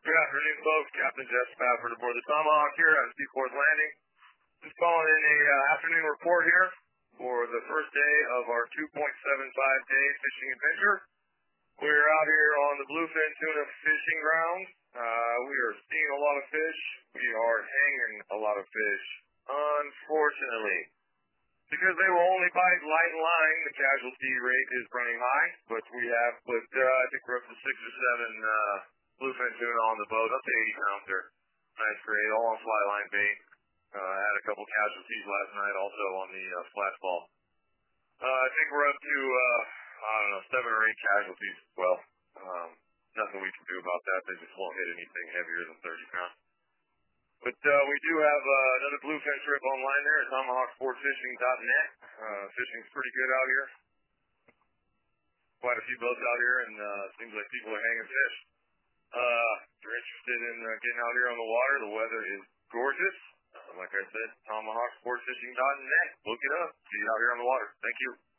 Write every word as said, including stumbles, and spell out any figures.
Good afternoon, folks. Captain Jeff Spafford aboard the Tomahawk here at Seaforth Landing. Just calling in a uh, afternoon report here for the first day of our two point seven five day fishing adventure. We're out here on the Bluefin Tuna fishing ground. Uh, we are seeing a lot of fish. We are hanging a lot of fish. Unfortunately, because they will only bite light line, the casualty rate is running high, but we have put, uh, I think we're up to six or seven uh, bluefin tuna on the boat, up to eighty pounder. Nice grade, all on fly line bait. Uh, had a couple casualties last night also on the uh, flat ball. Uh, I think we're up to, uh, I don't know, seven or eight casualties as well. Um, nothing we can do about that. They just won't hit anything heavier than thirty pounds. But uh, we do have uh, another bluefin trip online there at tomahawk sport fishing dot net. Uh, fishing's pretty good out here. Quite a few boats out here, and uh, seems like people are hanging fish. Uh, if you're interested in uh, getting out here on the water, the weather is gorgeous. Uh, like I said, tomahawk sport fishing dot net. Look it up. See you out here on the water. Thank you.